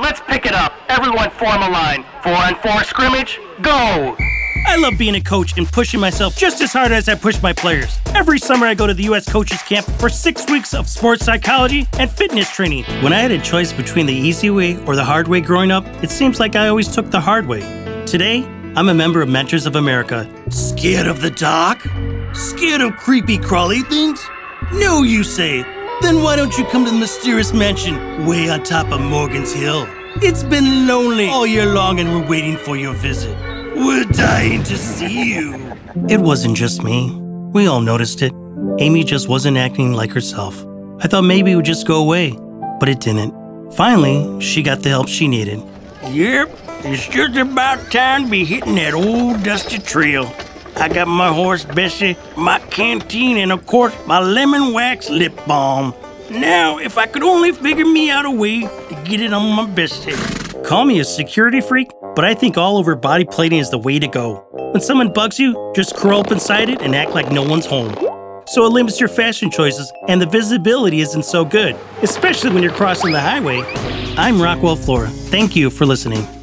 let's pick it up. Everyone form a line. 4-on-4 scrimmage, go! I love being a coach and pushing myself just as hard as I push my players. Every summer I go to the U.S. Coaches Camp for 6 weeks of sports psychology and fitness training. When I had a choice between the easy way or the hard way growing up, it seems like I always took the hard way. Today, I'm a member of Mentors of America. Scared of the dark? Scared of creepy crawly things? No, you say. Then why don't you come to the mysterious mansion way on top of Morgan's Hill? It's been lonely all year long and we're waiting for your visit. We're dying to see you. It wasn't just me. We all noticed it. Amy just wasn't acting like herself. I thought maybe it would just go away, but it didn't. Finally, she got the help she needed. Yep, it's just about time to be hitting that old dusty trail. I got my horse Bessie, my canteen, and of course, my lemon wax lip balm. Now, if I could only figure me out a way to get it on my Bessie. Call me a security freak, but I think all over body plating is the way to go. When someone bugs you, just curl up inside it and act like no one's home. So it limits your fashion choices and the visibility isn't so good, especially when you're crossing the highway. I'm Rockwell Flora. Thank you for listening.